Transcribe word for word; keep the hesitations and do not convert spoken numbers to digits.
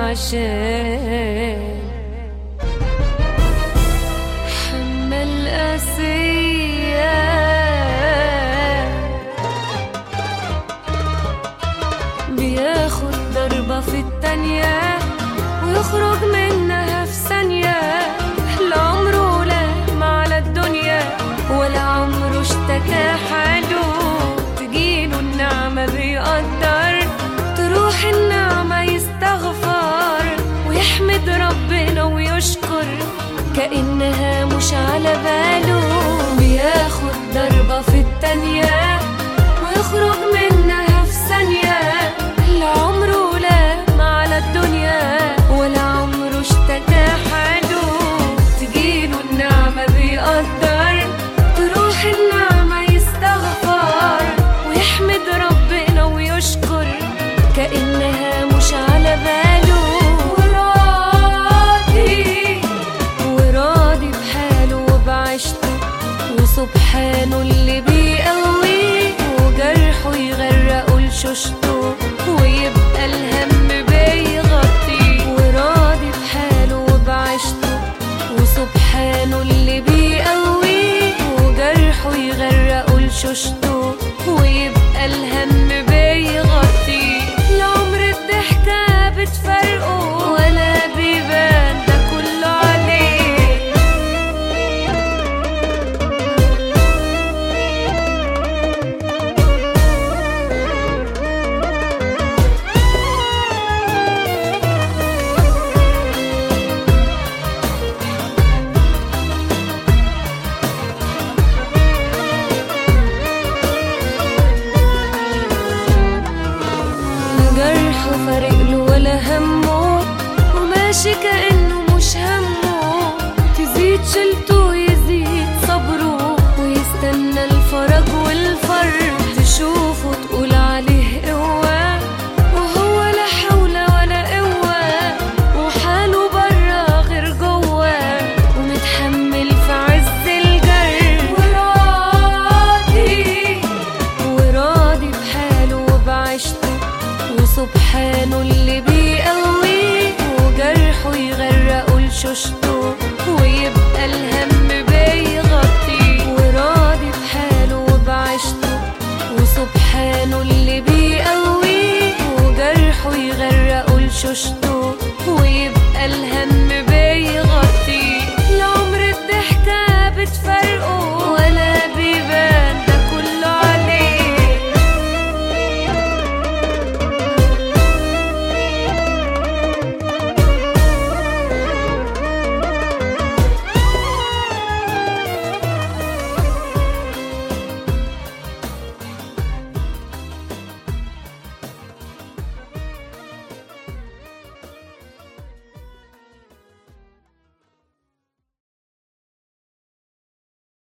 عشان حمل قاسية بياخد ضربة في التانية ويخرج منها في ثانية. لا عمره لام على الدنيا ولا عمره اشتكى حاله، تجيله النعمة بيقدر، تروح النعمة يستغفر ويحمد ربنا ويشكر كأنها مش على باله. بياخد ضربة في التانية ويخرج منها في ثانية. لا عمره لام على الدنيا ولا عمره اشتكى حاله، تجيله النعمة بيقدر، تروح النعمة يستغفر ويحمد ربنا ويشكر كأنها مش على باله. وراضي وراضي بحاله وبعيشته، وسبحانه اللي بيقويه وجرحه يغرقه لشوشته ويبقى الهم بيغطيه. وراضي بحاله وبعيشته، وسبحانه اللي بيقويه وجرحه يغرقه لشوشته ويبقى الهم بيغطيه. لا عمر الضحكة بتفرقه ولا بيبان ده كله عليه. جرحه فارقله ولا همه وماشي كأنه مش همه، تزيد شلته يزيد صبره ويستنى الفرج والفرح. تشوفه تقول عليه قوة وهو لا حول ولا قوة، وحاله برا غير جوه ومتحمل في عز الجرح. وراضي وراضي بحاله وبعيشته، وسبحانه اللي بيقويه وجرحه يغرقه لشوشته ويبقى الهم بيغطيه. وراضي بحاله وبعيشته، وسبحانه اللي بيقويه وجرحه يغرقه لشوشته